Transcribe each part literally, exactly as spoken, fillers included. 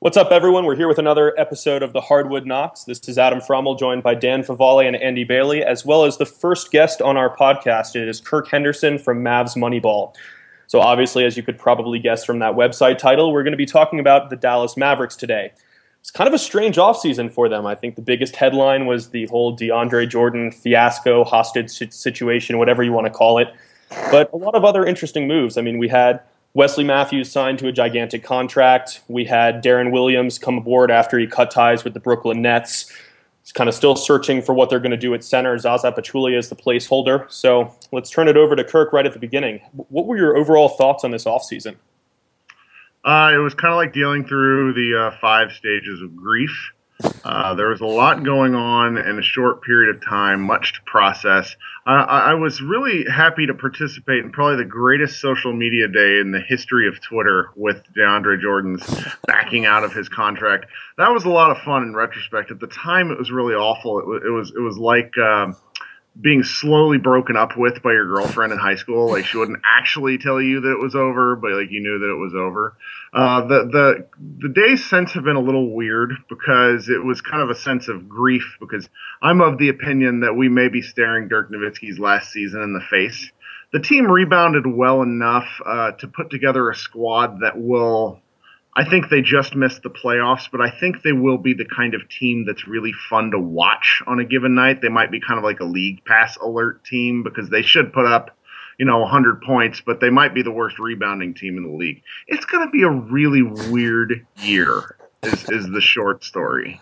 What's up, everyone? We're here with another episode of the Hardwood Knocks. This is Adam Frommel, joined by Dan Favale and Andy Bailey, as well as the first guest on our podcast. It is Kirk Henderson from Mavs Moneyball. So obviously, as you could probably guess from that website title, we're going to be talking about the Dallas Mavericks today. It's kind of a strange offseason for them. I think the biggest headline was the whole DeAndre Jordan fiasco, hostage situation, whatever you want to call it. But a lot of other interesting moves. I mean, we had Wesley Matthews signed to a gigantic contract. We had Darren Williams come aboard after he cut ties with the Brooklyn Nets. He's kind of still searching for what they're going to do at center. Zaza Pachulia is the placeholder. So let's turn it over to Kirk right at the beginning. What were your overall thoughts on this offseason? Uh, it was kind of like dealing through the uh, five stages of grief. Uh, there was a lot going on in a short period of time, much to process. Uh, I, I was really happy to participate in probably the greatest social media day in the history of Twitter with DeAndre Jordan's backing out of his contract. That was a lot of fun in retrospect. At the time, it was really awful. It, it was it was like um, being slowly broken up with by your girlfriend in high school. Like, she wouldn't actually tell you that it was over, but like you knew that it was over. Uh, the, the, the days since have been a little weird because it was kind of a sense of grief, because I'm of the opinion that we may be staring Dirk Nowitzki's last season in the face. The team rebounded well enough, uh, to put together a squad that will, I think they just missed the playoffs, but I think they will be the kind of team that's really fun to watch on a given night. They might be kind of like a league pass alert team because they should put up, you know, one hundred points, but they might be the worst rebounding team in the league. It's going to be a really weird year, is, is the short story.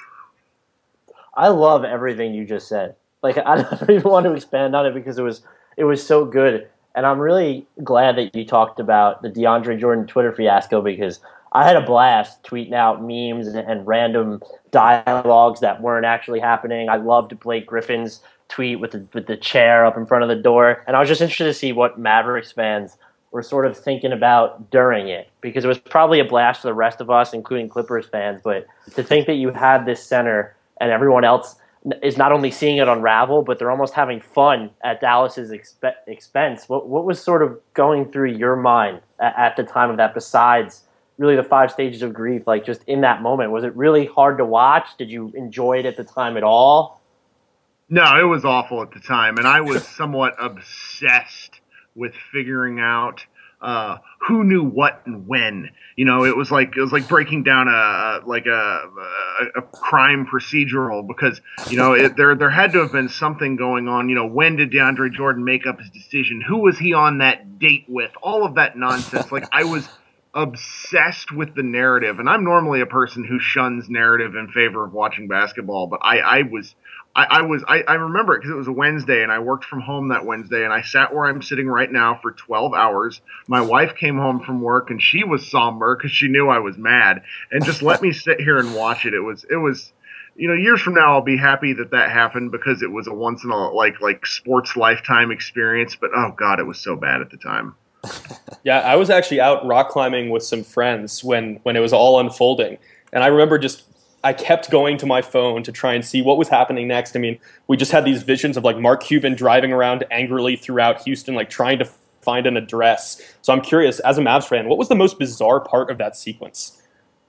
I love everything you just said. Like, I don't even want to expand on it because it was it was so good. And I'm really glad that you talked about the DeAndre Jordan Twitter fiasco, because I had a blast tweeting out memes and, and random dialogues that weren't actually happening. I loved Blake Griffin's tweet with the with the chair up in front of the door, and I was just interested to see what Mavericks fans were sort of thinking about during it, because it was probably a blast for the rest of us, including Clippers fans. But to think that you had this center and everyone else is not only seeing it unravel, but they're almost having fun at Dallas's expe- expense. What what was sort of going through your mind at, at the time of that, besides really the five stages of grief? Like, just in that moment, was it really hard to watch? Did you enjoy it at the time at all? No, it was awful at the time, and I was somewhat obsessed with figuring out uh, who knew what and when. You know, it was like it was like breaking down a like a a, a crime procedural, because you know it, there there had to have been something going on. You know, when did DeAndre Jordan make up his decision? Who was he on that date with? All of that nonsense. Like, I was obsessed with the narrative, and I'm normally a person who shuns narrative in favor of watching basketball, but I, I was. I, I was I, I remember it because it was a Wednesday, and I worked from home that Wednesday, and I sat where I'm sitting right now for twelve hours. My wife came home from work, and she was somber because she knew I was mad, and just let me sit here and watch it. It was it was, you know, years from now I'll be happy that that happened, because it was a once in a like like sports lifetime experience. But oh god, it was so bad at the time. Yeah, I was actually out rock climbing with some friends when when it was all unfolding, and I remember just. I kept going to my phone to try and see what was happening next. I mean, we just had these visions of like Mark Cuban driving around angrily throughout Houston, like trying to find an address. So I'm curious, as a Mavs fan, what was the most bizarre part of that sequence?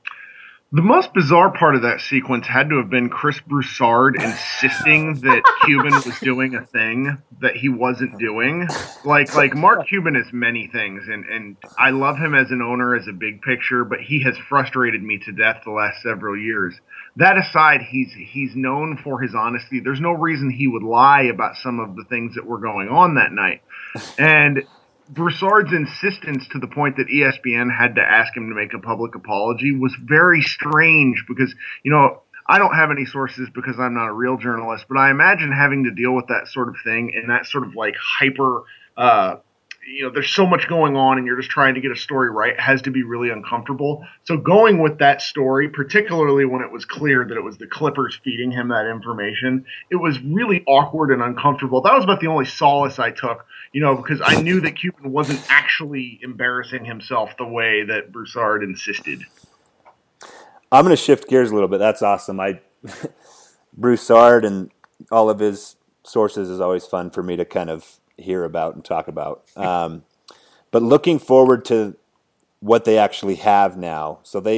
The most bizarre part of that sequence had to have been Chris Broussard insisting that Cuban was doing a thing that he wasn't doing. Like, like Mark Cuban is many things, and, and I love him as an owner, as a big picture, but he has frustrated me to death the last several years. That aside, he's he's known for his honesty. There's no reason he would lie about some of the things that were going on that night. And Broussard's insistence, to the point that E S P N had to ask him to make a public apology, was very strange, because, you know, I don't have any sources because I'm not a real journalist, but I imagine having to deal with that sort of thing in that sort of like hyper, uh, you know, there's so much going on and you're just trying to get a story right, has to be really uncomfortable. So going with that story, particularly when it was clear that it was the Clippers feeding him that information, it was really awkward and uncomfortable. That was about the only solace I took, you know, because I knew that Cuban wasn't actually embarrassing himself the way that Broussard insisted. I'm going to shift gears a little bit. That's awesome. I Broussard and all of his sources is always fun for me to kind of hear about and talk about. Um, but looking forward to what they actually have now. So they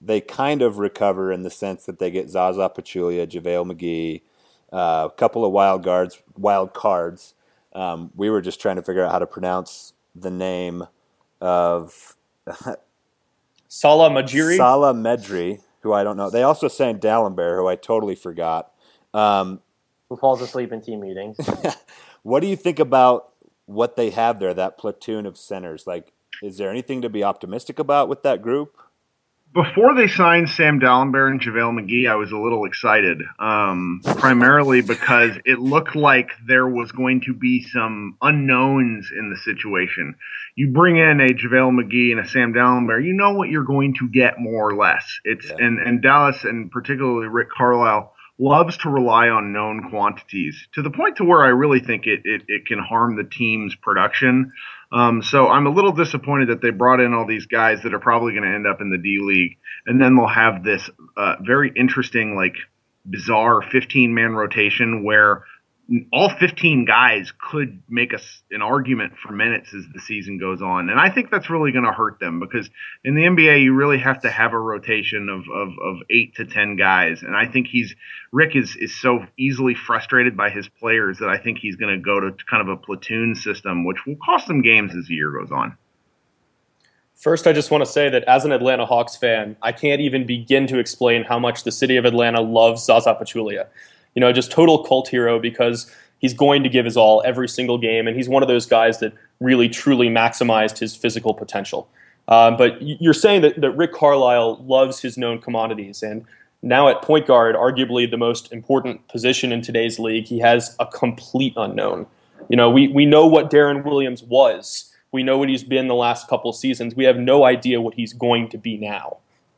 they kind of recover in the sense that they get Zaza Pachulia, JaVale McGee, uh, a couple of wild guards, wild cards. Um, we were just trying to figure out how to pronounce the name of Salah Majiri. Salah Medri, who I don't know. They also signed Dallenberg, who I totally forgot. Um, Who falls asleep in team meetings. What do you think about what they have there, that platoon of centers? Like, is there anything to be optimistic about with that group? Before they signed Sam Dallenberg and JaVale McGee, I was a little excited, um, primarily because it looked like there was going to be some unknowns in the situation. You bring in a JaVale McGee and a Sam Dallenberg, you know what you're going to get more or less. It's yeah. and, and Dallas, and particularly Rick Carlisle, loves to rely on known quantities to the point to where I really think it, it, it can harm the team's production. Um, so I'm a little disappointed that they brought in all these guys that are probably going to end up in the D League, and then they'll have this uh, very interesting, like, bizarre fifteen-man rotation where all fifteen guys could make us an argument for minutes as the season goes on. And I think that's really going to hurt them because in the N B A, you really have to have a rotation of, of, of eight to ten guys. And I think he's Rick is, is so easily frustrated by his players that I think he's going to go to kind of a platoon system, which will cost them games as the year goes on. First, I just want to say that as an Atlanta Hawks fan, I can't even begin to explain how much the city of Atlanta loves Zaza Pachulia. You know, just total cult hero because he's going to give his all every single game, and he's one of those guys that really, truly maximized his physical potential. Um, but you're saying that, that Rick Carlisle loves his known commodities, and now at point guard, arguably the most important position in today's league, he has a complete unknown. You know, we, we know what Deron Williams was. We know what he's been the last couple seasons. We have no idea what he's going to be now.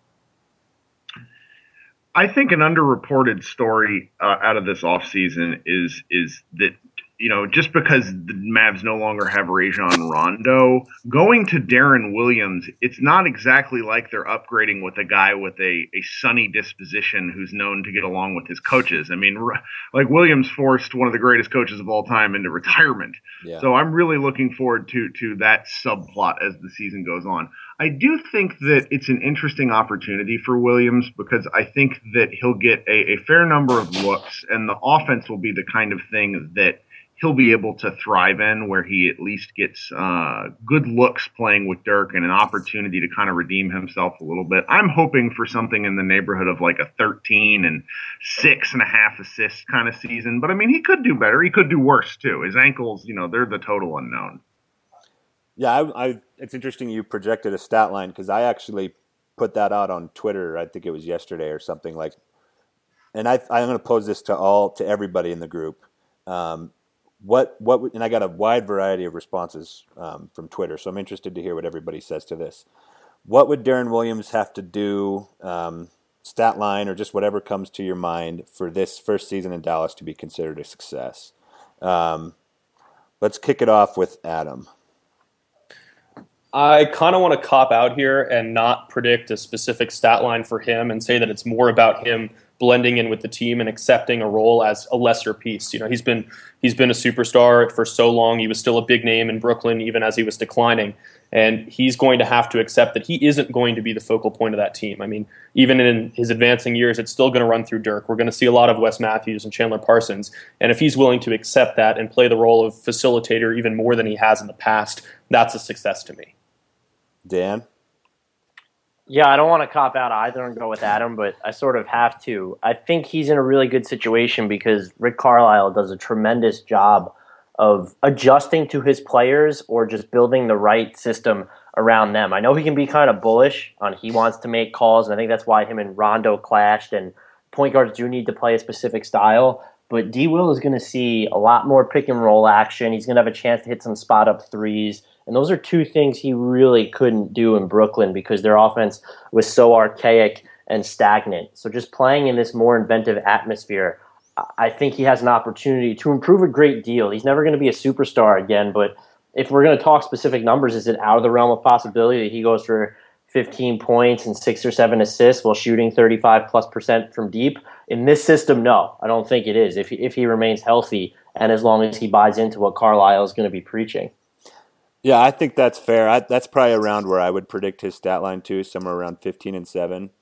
I think an underreported story uh, out of this offseason is is that, you know, just because the Mavs no longer have Rajon Rondo, going to Deron Williams, it's not exactly like they're upgrading with a guy with a, a sunny disposition who's known to get along with his coaches. I mean, like Williams forced one of the greatest coaches of all time into retirement. Yeah. So I'm really looking forward to to that subplot as the season goes on. I do think that it's an interesting opportunity for Williams because I think that he'll get a, a fair number of looks, and the offense will be the kind of thing that he'll be able to thrive in, where he at least gets uh, good looks playing with Dirk and an opportunity to kind of redeem himself a little bit. I'm hoping for something in the neighborhood of like a thirteen and six and a half assists kind of season. But I mean, he could do better. He could do worse too. His ankles, you know, they're the total unknown. Yeah, I, I, it's interesting you projected a stat line because I actually put that out on Twitter. I think it was yesterday or something like. And I, I'm going to pose this to all to everybody in the group. Um, what what and I got a wide variety of responses um, from Twitter, so I'm interested to hear what everybody says to this. What would Deron Williams have to do, um, stat line or just whatever comes to your mind, for this first season in Dallas to be considered a success? Um, let's kick it off with Adam. I kind of want to cop out here and not predict a specific stat line for him and say that it's more about him blending in with the team and accepting a role as a lesser piece. You know, he's been he's been a superstar for so long. He was still a big name in Brooklyn even as he was declining. And he's going to have to accept that he isn't going to be the focal point of that team. I mean, even in his advancing years, it's still going to run through Dirk. We're going to see a lot of Wes Matthews and Chandler Parsons. And if he's willing to accept that and play the role of facilitator even more than he has in the past, that's a success to me. Dan? Yeah, I don't want to cop out either and go with Adam, but I sort of have to. I think he's in a really good situation because Rick Carlisle does a tremendous job of adjusting to his players or just building the right system around them. I know he can be kind of bullish on he wants to make calls, and I think that's why him and Rondo clashed, and point guards do need to play a specific style. But D. Will is going to see a lot more pick and roll action. He's going to have a chance to hit some spot up threes. And those are two things he really couldn't do in Brooklyn because their offense was so archaic and stagnant. So just playing in this more inventive atmosphere, I think he has an opportunity to improve a great deal. He's never going to be a superstar again, but if we're going to talk specific numbers, is it out of the realm of possibility that he goes for fifteen points and six or seven assists while shooting thirty-five plus percent from deep? In this system, no, I don't think it is. If he, if he remains healthy and as long as he buys into what Carlisle is going to be preaching. Yeah, I think that's fair. I, that's probably around where I would predict his stat line too, somewhere around fifteen and seven.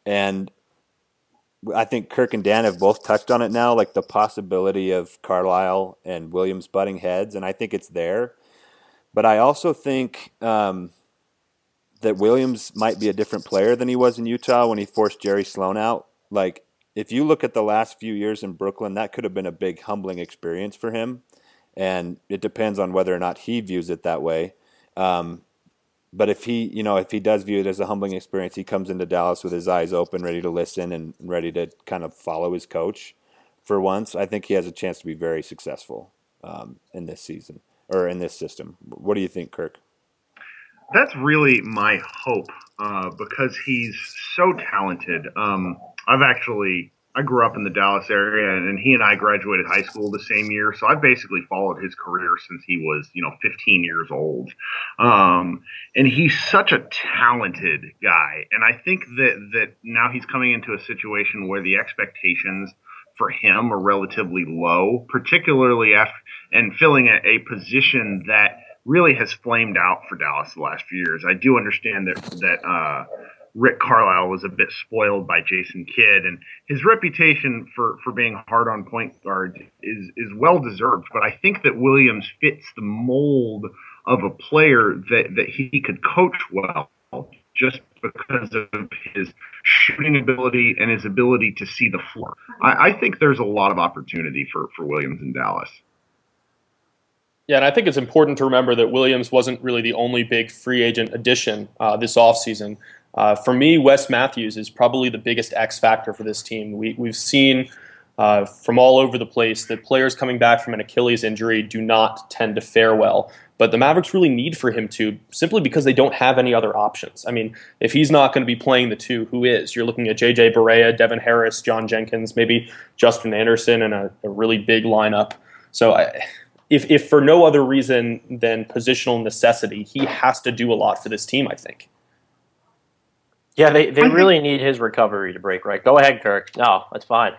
And I think Kirk and Dan have both touched on it now, like the possibility of Carlisle and Williams butting heads, and I think it's there. But I also think um, that Williams might be a different player than he was in Utah when he forced Jerry Sloan out. Like, if you look at the last few years in Brooklyn, that could have been a big humbling experience for him, and it depends on whether or not he views it that way. Um, But if he, you know, if he does view it as a humbling experience, he comes into Dallas with his eyes open, ready to listen and ready to kind of follow his coach for once. I think he has a chance to be very successful um, in this season or in this system. What do you think, Kirk? That's really my hope uh, because he's so talented. Um, I've actually, I grew up in the Dallas area, and he and I graduated high school the same year. So I've basically followed his career since he was, you know, fifteen years old. Um, and he's such a talented guy. And I think that, that now he's coming into a situation where the expectations for him are relatively low, particularly after and filling a, a position that really has flamed out for Dallas the last few years. I do understand that, that, uh, Rick Carlisle was a bit spoiled by Jason Kidd, and his reputation for, for being hard on point guard is, is well deserved. But I think that Williams fits the mold of a player that, that he could coach well just because of his shooting ability and his ability to see the floor. I, I think there's a lot of opportunity for, for Williams in Dallas. Yeah, and I think it's important to remember that Williams wasn't really the only big free agent addition uh, this offseason. Uh, for me, Wes Matthews is probably the biggest X factor for this team. We, we've seen uh, from all over the place that players coming back from an Achilles injury do not tend to fare well. But the Mavericks really need for him to, simply because they don't have any other options. I mean, if he's not going to be playing the two, who is? You're looking at J J Barea, Devin Harris, John Jenkins, maybe Justin Anderson, and a, a really big lineup. So I, if, if for no other reason than positional necessity, he has to do a lot for this team, I think. Yeah, they, they I really think, need his recovery to break right. Go ahead, Kirk. No, that's fine.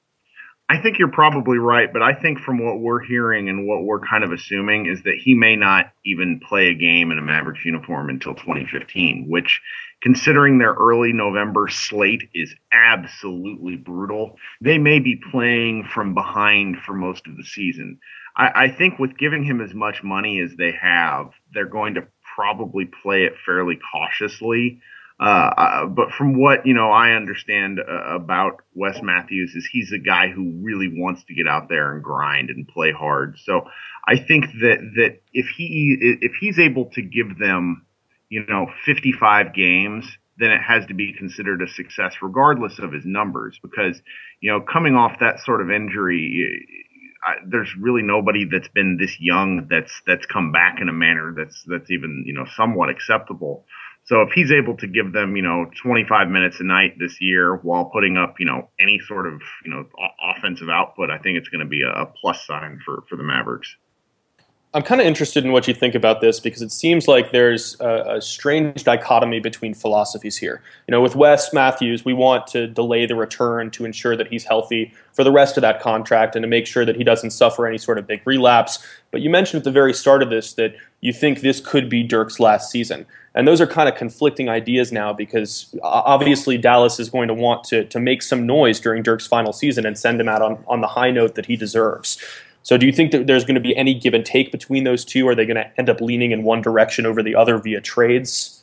I think you're probably right, but I think from what we're hearing and what we're kind of assuming is that he may not even play a game in a Mavericks uniform until twenty fifteen, which, considering their early November slate, is absolutely brutal. They may be playing from behind for most of the season. I, I think with giving him as much money as they have, they're going to probably play it fairly cautiously. Uh, uh, but from what, you know, I understand uh, about Wes Matthews is he's a guy who really wants to get out there and grind and play hard. So I think that, that if he, if he's able to give them, you know, fifty-five games, then it has to be considered a success regardless of his numbers, because, you know, coming off that sort of injury, I, there's really nobody that's been this young that's, that's come back in a manner that's, that's even, you know, somewhat acceptable. So if he's able to give them, you know, twenty-five minutes a night this year while putting up, you know, any sort of, you know, o- offensive output, I think it's going to be a, a plus sign for, for the Mavericks. I'm kind of interested in what you think about this because it seems like there's a, a strange dichotomy between philosophies here. You know, with Wes Matthews, we want to delay the return to ensure that he's healthy for the rest of that contract and to make sure that he doesn't suffer any sort of big relapse. But you mentioned at the very start of this that you think this could be Dirk's last season. And those are kind of conflicting ideas now because obviously Dallas is going to want to, to make some noise during Dirk's final season and send him out on, on the high note that he deserves. So do you think that there's going to be any give and take between those two? Are they going to end up leaning in one direction over the other via trades?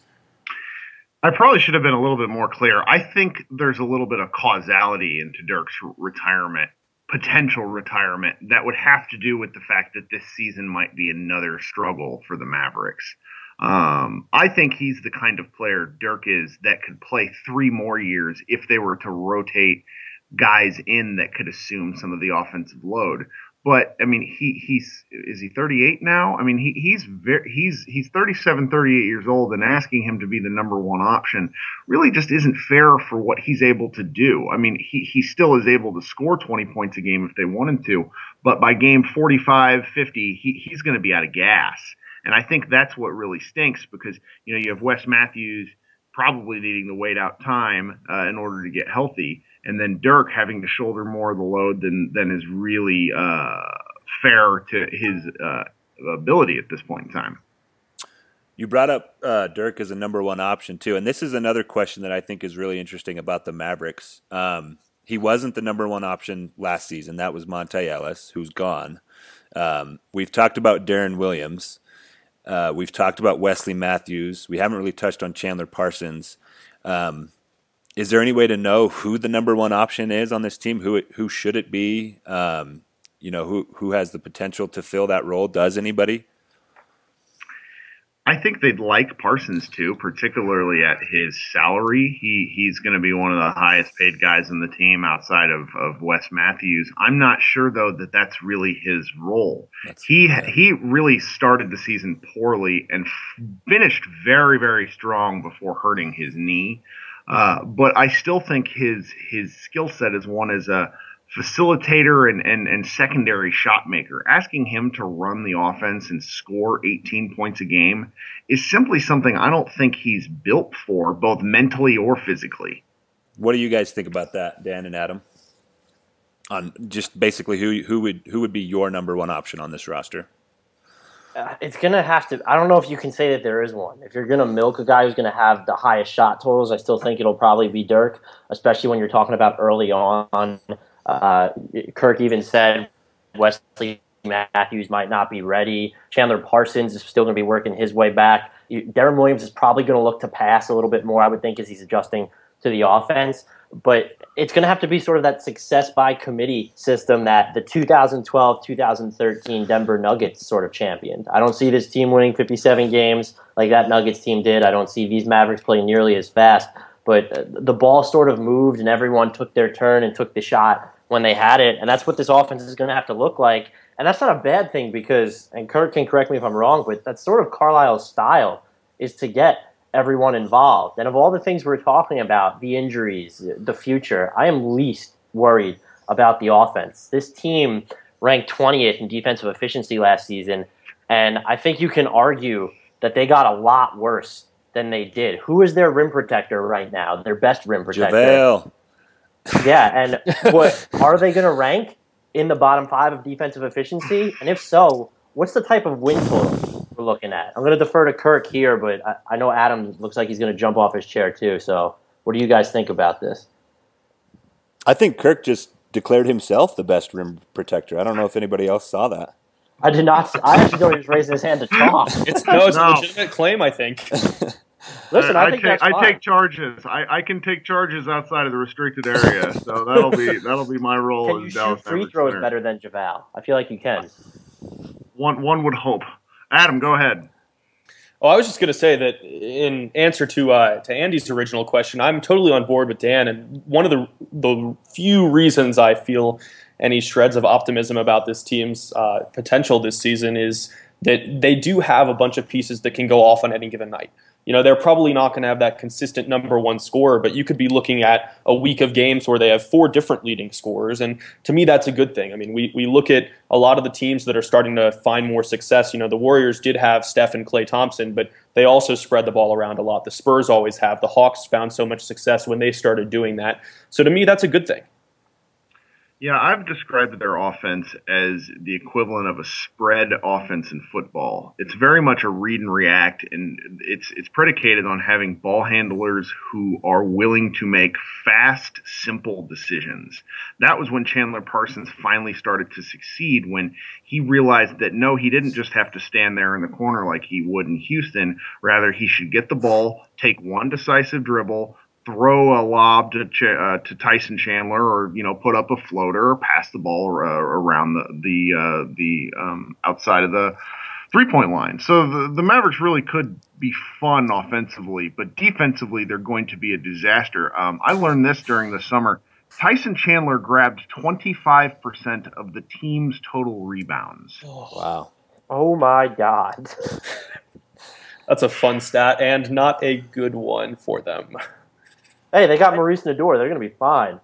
I probably should have been a little bit more clear. I think there's a little bit of causality into Dirk's retirement, potential retirement, that would have to do with the fact that this season might be another struggle for the Mavericks. Um, I think he's the kind of player, Dirk is, that could play three more years if they were to rotate guys in that could assume some of the offensive load. But I mean, he he's is he thirty-eight now? I mean, he he's very he's he's thirty-seven, thirty-eight years old, and asking him to be the number one option really just isn't fair for what he's able to do. I mean, he he still is able to score twenty points a game if they wanted to, but by game forty-five, fifty, he he's going to be out of gas. And I think that's what really stinks because, you know, you have Wes Matthews probably needing to wait out time uh, in order to get healthy. And then Dirk having to shoulder more of the load than, than is really uh, fair to his uh, ability at this point in time. You brought up uh, Dirk as a number one option too, and this is another question that I think is really interesting about the Mavericks. Um, he wasn't the number one option last season. That was Monte Ellis, who's gone. Um, we've talked about Darren Williams. Uh, we've talked about Wesley Matthews. We haven't really touched on Chandler Parsons. Um, is there any way to know who the number one option is on this team? Who it, who should it be? Um, you know, who who has the potential to fill that role? Does anybody? I think they'd like Parsons too, particularly at his salary. He he's going to be one of the highest paid guys in the team outside of, of Wes Matthews. I'm not sure though that that's really his role. That's, he yeah. he really started the season poorly and f- finished very very strong before hurting his knee. Uh, but I still think his his skill set is one as a facilitator and, and, and secondary shot maker. Asking him to run the offense and score eighteen points a game is simply something I don't think he's built for, both mentally or physically. What do you guys think about that, Dan and Adam? On just basically who who would who would be your number one option on this roster? Uh, it's going to have to – I don't know if you can say that there is one. If you're going to milk a guy who's going to have the highest shot totals, I still think it'll probably be Dirk, especially when you're talking about early on. Uh, Kirk even said Wesley Matthews might not be ready. Chandler Parsons is still going to be working his way back. You, Darren Williams is probably going to look to pass a little bit more, I would think, as he's adjusting to the offense. But it's going to have to be sort of that success by committee system that the two thousand twelve two thousand thirteen Denver Nuggets sort of championed. I don't see this team winning fifty-seven games like that Nuggets team did. I don't see these Mavericks playing nearly as fast. But the ball sort of moved and everyone took their turn and took the shot when they had it. And that's what this offense is going to have to look like. And that's not a bad thing because, and Kirk can correct me if I'm wrong, but that's sort of Carlisle's style is to get everyone involved. And of all the things we're talking about, the injuries, the future, I am least worried about the offense. This team ranked twentieth in defensive efficiency last season, and I think you can argue that they got a lot worse than they did. Who is their rim protector right now? Their best rim protector. JaVale. Yeah, and what are they going to rank in the bottom five of defensive efficiency? And if so, what's the type of win total we're looking at? I'm going to defer to Kirk here, but I, I know Adam looks like he's going to jump off his chair too. So what do you guys think about this? I think Kirk just declared himself the best rim protector. I don't know if anybody else saw that. I did not. I actually thought he was raising his hand to talk. It's, no, it's no. a legitimate claim, I think. Listen, I, I think take, that's I fine. take charges. I, I can take charges outside of the restricted area, so that'll be that'll be my role. Can you as shoot Dallas free Mavericks throws player. better than JaVale? I feel like you can. One one would hope. Adam, go ahead. Oh, I was just going to say that in answer to uh, to Andy's original question, I'm totally on board with Dan, and one of the the few reasons I feel any shreds of optimism about this team's uh, potential this season is that they do have a bunch of pieces that can go off on any given night. You know, they're probably not going to have that consistent number one scorer, but you could be looking at a week of games where they have four different leading scorers, and to me, that's a good thing. I mean, we we look at a lot of the teams that are starting to find more success. You know, the Warriors did have Steph and Klay Thompson, but they also spread the ball around a lot. The Spurs always have. The Hawks found so much success when they started doing that. So to me, that's a good thing. Yeah, I've described their offense as the equivalent of a spread offense in football. It's very much a read and react, and it's it's predicated on having ball handlers who are willing to make fast, simple decisions. That was when Chandler Parsons finally started to succeed, when he realized that, no, he didn't just have to stand there in the corner like he would in Houston. Rather, he should get the ball, take one decisive dribble, throw a lob to Ch- uh, to Tyson Chandler, or you know, put up a floater, or pass the ball uh, around the the uh, the um, outside of the three point line. So the the Mavericks really could be fun offensively, but defensively they're going to be a disaster. Um, I learned this during the summer. Tyson Chandler grabbed twenty-five percent of the team's total rebounds. Oh, wow. Oh my God. That's a fun stat and not a good one for them. Hey, they got Maurice Nador. They're going to be fine.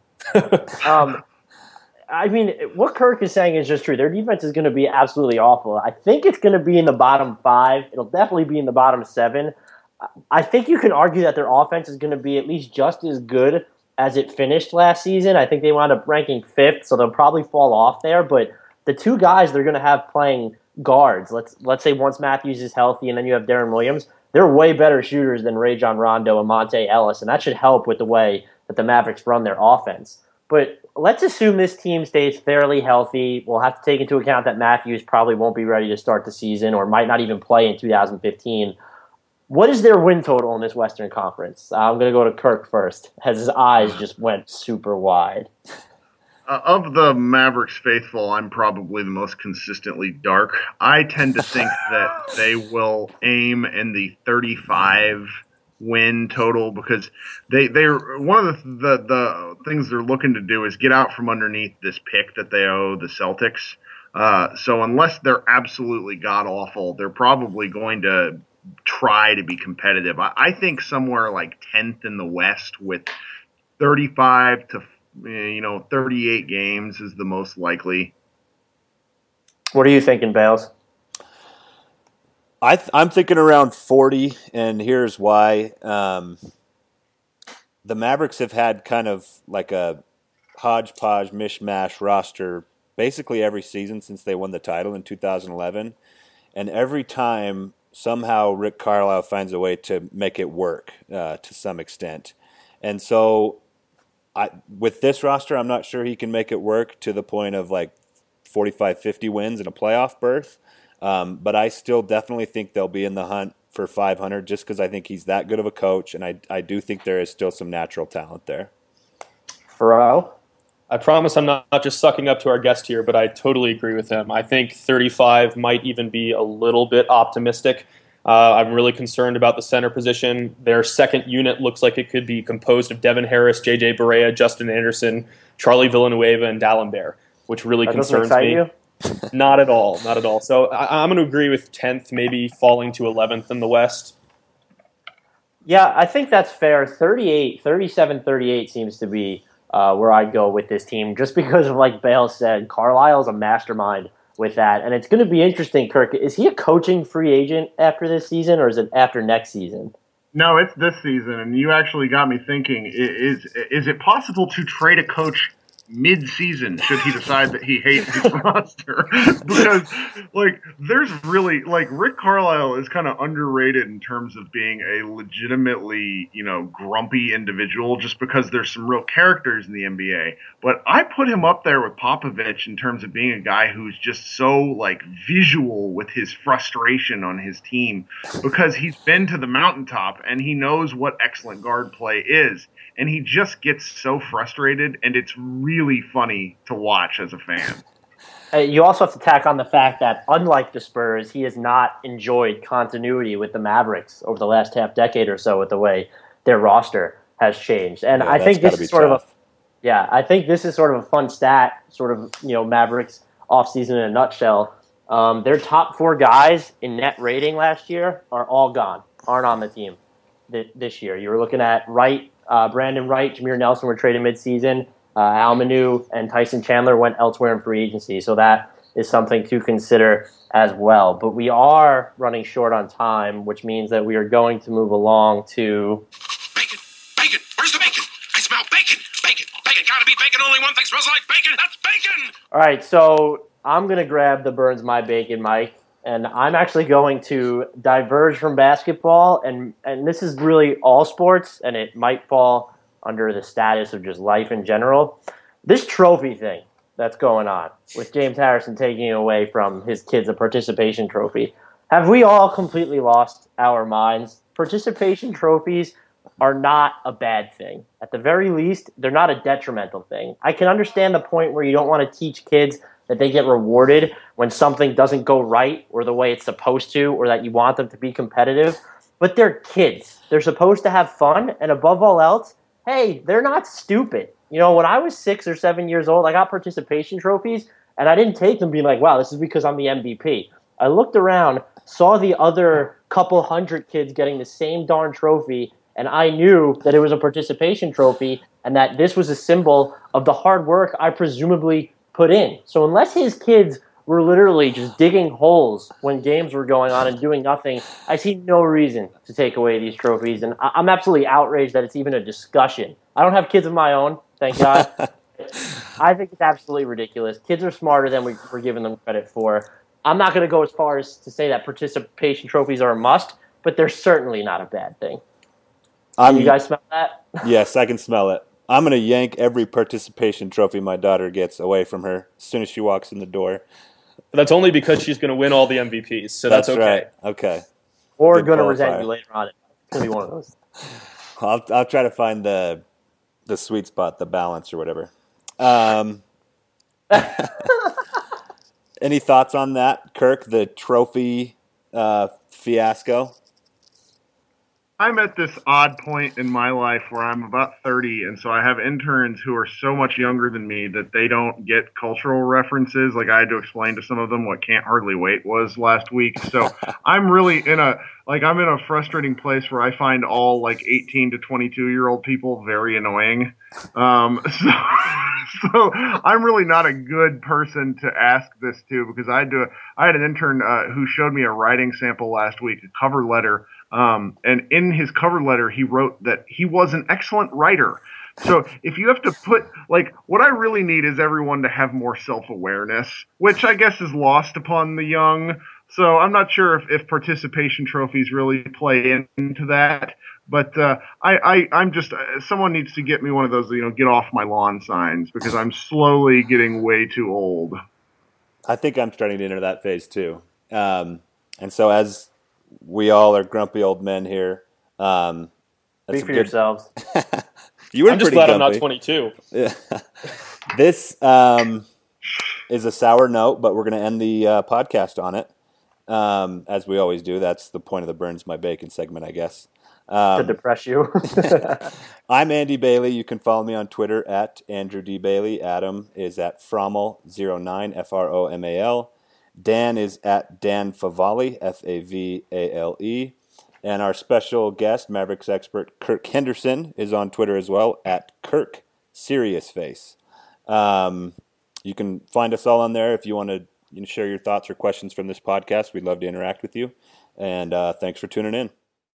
um, I mean, what Kirk is saying is just true. Their defense is going to be absolutely awful. I think it's going to be in the bottom five. It'll definitely be in the bottom seven. I think you can argue that their offense is going to be at least just as good as it finished last season. I think they wound up ranking fifth, so they'll probably fall off there. But the two guys they're going to have playing guards, let's let's say once Matthews is healthy and then you have Darren Williams, they're way better shooters than Rajon Rondo and Monte Ellis, and that should help with the way that the Mavericks run their offense. But let's assume this team stays fairly healthy. We'll have to take into account that Matthews probably won't be ready to start the season or might not even play in two thousand fifteen. What is their win total in this Western Conference? I'm going to go to Kirk first, as his eyes just went super wide. Uh, of the Mavericks faithful, I'm probably the most consistently dark. I tend to think that they will aim in the thirty-five win total because they they one of the, the the things they're looking to do is get out from underneath this pick that they owe the Celtics. Uh, so unless they're absolutely god awful, they're probably going to try to be competitive. I, I think somewhere like tenth in the West with thirty-five to you know thirty-eight games is the most likely. What are you thinking, Bales? I th- I'm thinking around forty, and here's why. Um, the Mavericks have had kind of like a hodgepodge, mishmash roster basically every season since they won the title in two thousand eleven, and every time somehow Rick Carlisle finds a way to make it work uh, to some extent. And so I, with this roster, I'm not sure he can make it work to the point of like forty-five, fifty wins and a playoff berth. Um, but I still definitely think they'll be in the hunt for five hundred just because I think he's that good of a coach, and I, I do think there is still some natural talent there. Ferraro? I promise I'm not, not just sucking up to our guest here, but I totally agree with him. I think thirty-five might even be a little bit optimistic. Uh, I'm really concerned about the center position. Their second unit looks like it could be composed of Devin Harris, J J Barea, Justin Anderson, Charlie Villanueva, and Dalembert, which really that concerns excite me. You? Not at all, not at all. So I, I'm going to agree with tenth, maybe falling to eleventh in the West. Yeah, I think that's fair. thirty-eight, thirty-seven, thirty-eight seems to be uh, where I'd go with this team, just because of, like Bale said, Carlisle's a mastermind with that. And it's going to be interesting, Kirk. Is he a coaching free agent after this season, or is it after next season? No, it's this season, and you actually got me thinking, is is it possible to trade a coach mid-season should he decide that he hates his roster? Because, like, there's really, like, Rick Carlisle is kind of underrated in terms of being a legitimately, you know, grumpy individual just because there's some real characters in the N B A. But I put him up there with Popovich in terms of being a guy who's just so, like, visual with his frustration on his team because he's been to the mountaintop and he knows what excellent guard play is. And he just gets so frustrated, and it's really funny to watch as a fan. Uh, you also have to tack on the fact that, unlike the Spurs, he has not enjoyed continuity with the Mavericks over the last half decade or so with the way their roster has changed. And yeah, I think this is sort tough. of a yeah, I think this is sort of a fun stat, sort of, you know, Mavericks offseason in a nutshell. Um, their top four guys in net rating last year are all gone, aren't on the team th- this year. You were looking at Wright. Uh, Brandon Wright, Jameer Nelson were traded midseason. Uh, Al Manu and Tyson Chandler went elsewhere in free agency. So that is something to consider as well. But we are running short on time, which means that we are going to move along to... Bacon! Bacon! Where's the bacon? I smell bacon! Bacon! Bacon! Gotta be bacon! Only one thing smells like bacon! That's bacon! All right, so I'm going to grab the Burns My Bacon mic. And I'm actually going to diverge from basketball, and, and this is really all sports, and it might fall under the status of just life in general. This trophy thing that's going on with James Harrison taking away from his kids a participation trophy. Have we all completely lost our minds? Participation trophies are not a bad thing. At the very least, they're not a detrimental thing. I can understand the point where you don't want to teach kids that they get rewarded when something doesn't go right or the way it's supposed to, or that you want them to be competitive. But they're kids. They're supposed to have fun, and above all else, hey, they're not stupid. You know, when I was six or seven years old, I got participation trophies, and I didn't take them being like, wow, this is because I'm the M V P. I looked around, saw the other couple hundred kids getting the same darn trophy, and I knew that it was a participation trophy and that this was a symbol of the hard work I presumably put in. So unless his kids were literally just digging holes when games were going on and doing nothing, I see no reason to take away these trophies. And I'm absolutely outraged that it's even a discussion. I don't have kids of my own, thank God. I think it's absolutely ridiculous. Kids are smarter than we're giving them credit for. I'm not going to go as far as to say that participation trophies are a must, but they're certainly not a bad thing. I'm, Can you guys smell that? Yes, I can smell it. I'm going to yank every participation trophy my daughter gets away from her as soon as she walks in the door. But that's only because she's going to win all the M V Ps, so that's, That's okay. right. Okay. Or Good going to qualifier. resent you later on. It's going to be one of those. I'll I'll try to find the the sweet spot, the balance or whatever. Um, any thoughts on that, Kirk? The trophy uh, fiasco. I'm at this odd point in my life where I'm about thirty, and so I have interns who are so much younger than me that they don't get cultural references. Like I had to explain to some of them what Can't Hardly Wait was last week. So I'm really in a like I'm in a frustrating place where I find all like eighteen to twenty-two year old people very annoying. Um, so, so I'm really not a good person to ask this to because I had to. I had an intern uh, who showed me a writing sample last week, a cover letter. Um, and in his cover letter, he wrote that he was an excellent writer. So if you have to put, like, what I really need is everyone to have more self-awareness, which I guess is lost upon the young. So I'm not sure if, if participation trophies really play into that. But uh, I, I, I'm just, uh, someone needs to get me one of those, you know, get off my lawn signs because I'm slowly getting way too old. I think I'm starting to enter that phase too. Um, and so as we all are grumpy old men here. Um, that's Speak for good... yourselves. You were I'm just pretty glad grumpy. I'm not twenty-two. Yeah. This um, is a sour note, but we're going to end the uh, podcast on it, um, as we always do. That's the point of the Burns My Bacon segment, I guess. Um, To depress you. I'm Andy Bailey. You can follow me on Twitter at Andrew D. Bailey. Adam is at Fromal zero nine, F R O M A L. Dan is at Dan Favale, F A V A L E. And our special guest, Mavericks expert Kirk Henderson, is on Twitter as well, at Kirk Serious Face. Um, you can find us all on there if you want to you know, share your thoughts or questions from this podcast. We'd love to interact with you. And uh, thanks for tuning in.